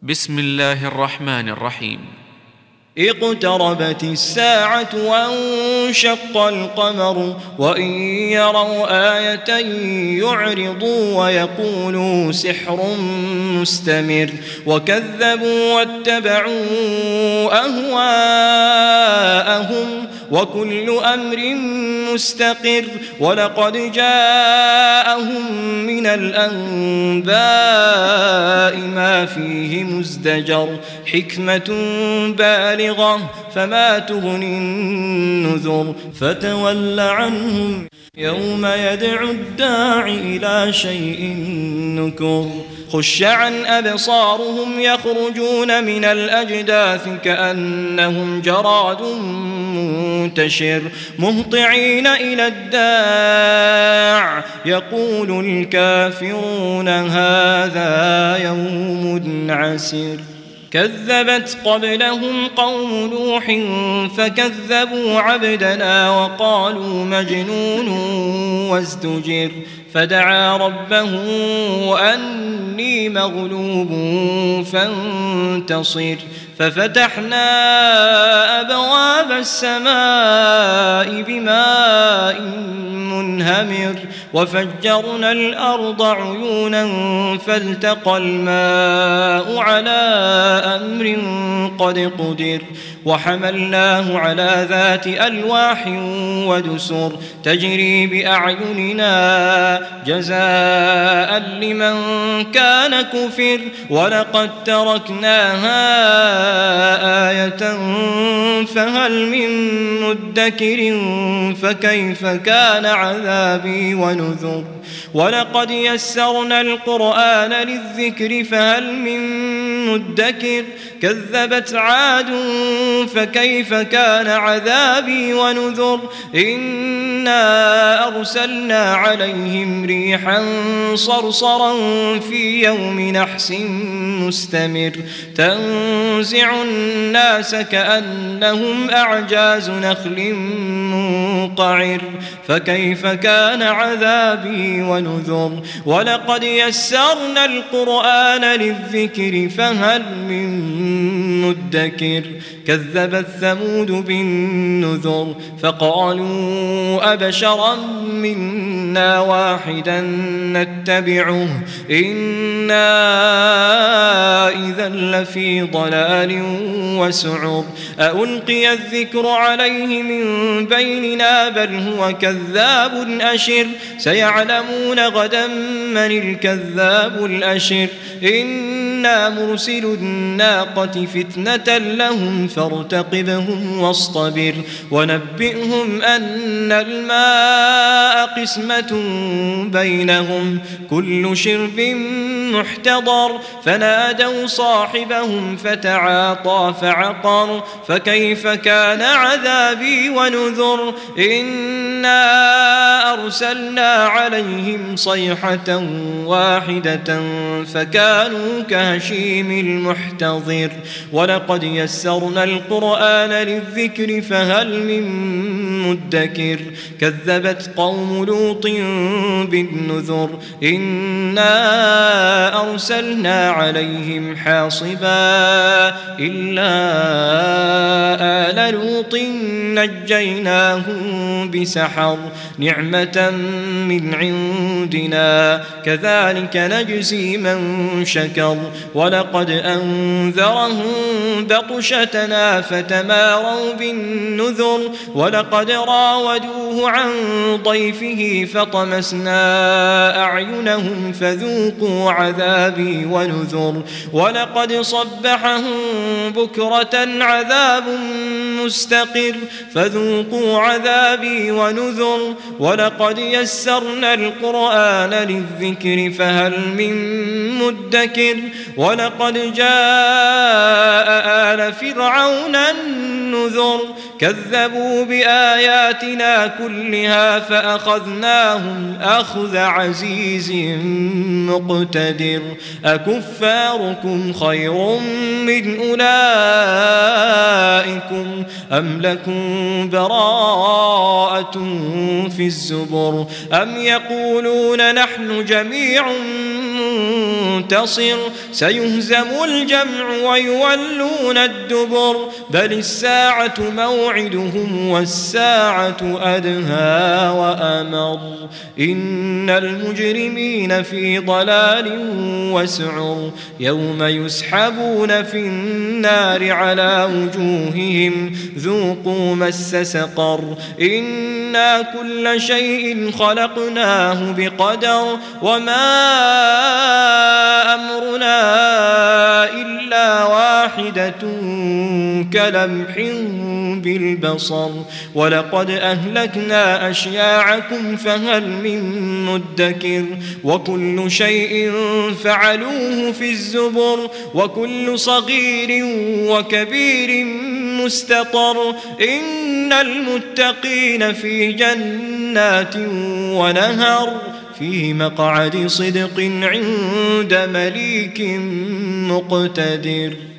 بسم الله الرحمن الرحيم. اقتربت الساعة وانشق القمر وإن يروا آية يعرضوا ويقولوا سحر مستمر وكذبوا واتبعوا أهواءهم وكل أمر مستقر ولقد جاءهم من الأنباء ما فيه مزدجر حكمة بالغة فما تغني النذر فتول عنهم يوم يدعو الداع إلى شيء نكر خش عن أبصارهم يخرجون من الأجداث كأنهم جراد منتشر مهطعين إلى الداع يقول الكافرون هذا يوم عسر كذبت قبلهم قوم نوح فكذبوا عبدنا وقالوا مجنون وازدجر فدعا ربه أني مغلوب فانتصر ففتحنا أبواب السماء بماء منهمر وفجرنا الأرض عيونا فالتقى الماء على أمر قد قدر وحملناه على ذات ألواح ودسر تجري بأعيننا جزاء لمن كان كفر ولقد تركناها آية فهل من مدكر فكيف كان عذابي ونذر ولقد يسرنا القرآن للذكر فهل من مدكر كذبت عاد فكيف كان عذابي ونذر إنا أرسلنا عليهم ريحا صرصرا في يوم نحس مستمر تنزع الناس كأنهم أعجاز نخل منقعر فكيف كان عذابي ونذر ولقد يسرنا القرآن للذكر فهل من مدكر كذبت ثمود بالنذر فقالوا أبشرا منا واحدا نتبعه إنا إذا لفي ضلال وسعر ألقي الذكر عليه من بيننا بل هو كذاب أشر سيعلمون غدا من الكذاب الأشر إنا مرسل الناقة فتنة لهم فارتقبهم واصطبر ونبئهم أن الماء قسمة بينهم كل شرب محتضر فنادوا صاحبهم فتعاطى فعقر فكيف كان عذابي ونذر إنا أرسلنا عليهم صيحة واحدة فكانوا كهشيم المحتضر ولقد يسرنا القرآن للذكر فهل من مدكر كذبت قوم لوط بالنذر إنا أرسلنا عليهم حاصبا إلا آل لوط نجيناهم بسحر نعمة من عندنا كذلك نجزي من شكر ولقد أنذرهم بطشتنا فتماروا بالنذر ولقد راودوه عن ضيفه فطمسنا أعينهم فذوقوا عذابي ونذر ولقد صبحهم بكرة عذاب مستقر فذوقوا عذابي ونذر ولقد يسرنا القرآن للذكر فهل من مدكر ولقد جاء آل فرعون النذر كذبوا بآياتنا كلها فأخذناهم أخذ عزيز مقتدر أكفاركم خير من أولئكم أم لكم براءة في الزبر أم يقولون نحن نحن جميع منتصر سيهزم الجمع ويولون الدبر بل الساعة موعدهم والساعة أدهى وأمر إن المجرمين في ضلال وسعر يوم يسحبون في النار على وجوههم ذوقوا مس سقر إنا كل شيء خلقناه بقدر وما أمرنا إلا واحدة كلمح بالبصر ولقد أهلكنا أشياعكم فهل من مدكر وكل شيء فعلوه في الزبر وكل صغير وكبير مستطر إن المتقين في جنات ونهر في مقعد صدق عند مليك مقتدر.